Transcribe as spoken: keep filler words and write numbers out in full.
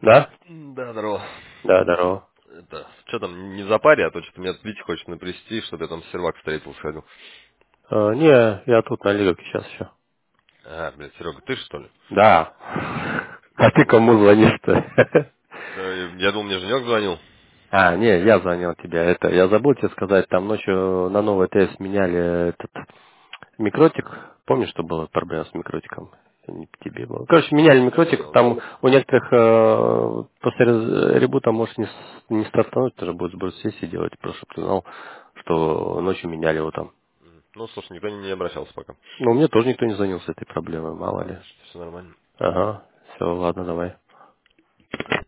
Да? Да, здорово. Да, здорово. Это, что там, не за паре, а то что-то меня Витя хочет напрести, чтобы я там с сервак встретил, сходил. Э, не, я тут на Лиговке сейчас еще. А, блядь, Серега, ты что ли? Да. А ты кому звонишь-то? Да, я, я думал, мне Женек звонил. А, не, я звонил тебе. Это, я забыл тебе сказать, там ночью на новый ТС меняли этот микротик. Помнишь, что была проблема с микротиком? Не по тебе было. Короче, меняли Я микротик, понял, да. там у некоторых э, после рез- ребута может не, с- не стартануть, тоже будет сброс сессии делать, просто чтобы ты знал, что ночью меняли его там. М. Ну, слушай, никто не, не обращался пока. Но мне тоже никто не звонил с этой проблемой, мало ли. Ладно, все нормально. Ага, все, ладно, давай.